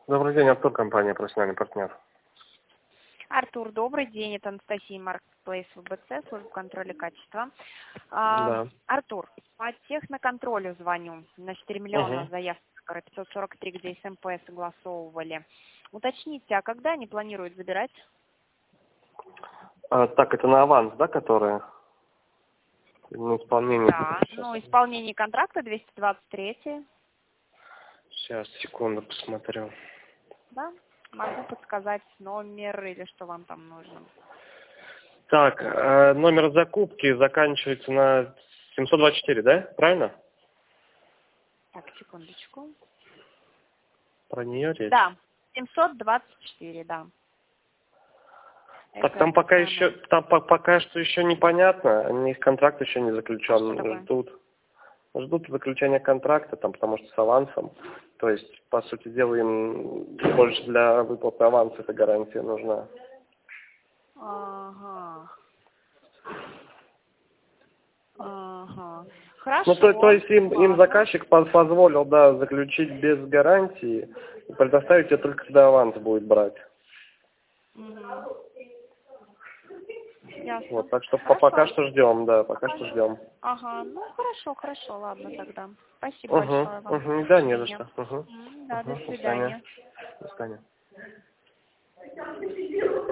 Добрый день, Артур, компания «Профессиональный партнер». Артур, добрый день. Это Анастасия, Marketplace ВБЦ, служба контроля качества. Да. Артур, по техноконтролю звоню. На 4 миллиона заявки, которые 543, где СМП согласовывали. Уточните, а когда они планируют забирать? Так, это на аванс, да, которые? На исполнение? Да, исполнение контракта 223. Сейчас, секунду, посмотрю. Да, могу подсказать номер или что вам там нужно. Так, номер закупки заканчивается на 724, да? Правильно? Так, секундочку. Про нее речь? Да, 724, да. Так, там пока еще, пока что еще непонятно, у них контракт еще не заключен, ждут заключения контракта, там, потому что с авансом, то есть, по сути дела, им больше для выплаты аванса эта гарантия нужна. Ага. Хорошо. Ну, то есть им заказчик позволил, да, заключить без гарантии, и предоставить ее только когда аванс будет брать. Ясно. Вот, так что пока что ждем, да, пока что ждем. Ага, хорошо, ладно тогда. Спасибо большое вам. Да, не за что. Да, до свидания. До свидания.